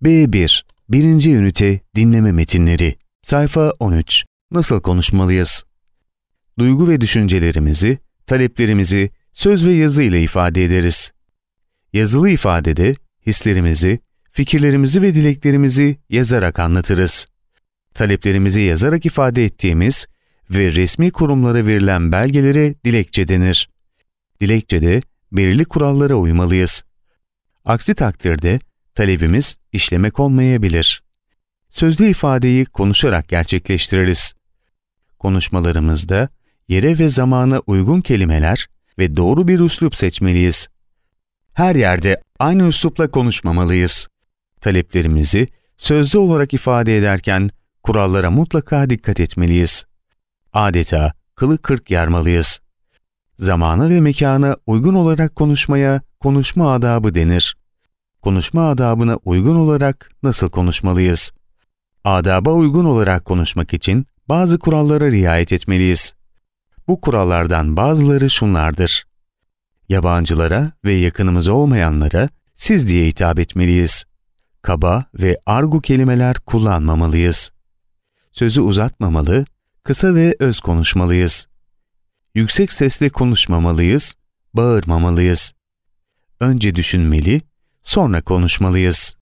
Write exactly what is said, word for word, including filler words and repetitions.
B bir. Birinci ünite dinleme metinleri. Sayfa on üç. Nasıl konuşmalıyız? Duygu ve düşüncelerimizi, taleplerimizi söz ve yazı ile ifade ederiz. Yazılı ifadede hislerimizi, fikirlerimizi ve dileklerimizi yazarak anlatırız. Taleplerimizi yazarak ifade ettiğimiz ve resmi kurumlara verilen belgelere dilekçe denir. Dilekçede belirli kurallara uymalıyız. Aksi takdirde talebimiz işlemek olmayabilir. Sözlü ifadeyi konuşarak gerçekleştiririz. Konuşmalarımızda yere ve zamana uygun kelimeler ve doğru bir üslup seçmeliyiz. Her yerde aynı üslupla konuşmamalıyız. Taleplerimizi sözlü olarak ifade ederken kurallara mutlaka dikkat etmeliyiz. Adeta kılı kırk yarmalıyız. Zamana ve mekana uygun olarak konuşmaya konuşma adabı denir. Konuşma adabına uygun olarak nasıl konuşmalıyız? Adaba uygun olarak konuşmak için bazı kurallara riayet etmeliyiz. Bu kurallardan bazıları şunlardır. Yabancılara ve yakınımız olmayanlara siz diye hitap etmeliyiz. Kaba ve argo kelimeler kullanmamalıyız. Sözü uzatmamalı, kısa ve öz konuşmalıyız. Yüksek sesle konuşmamalıyız, bağırmamalıyız. Önce düşünmeli, sonra konuşmalıyız.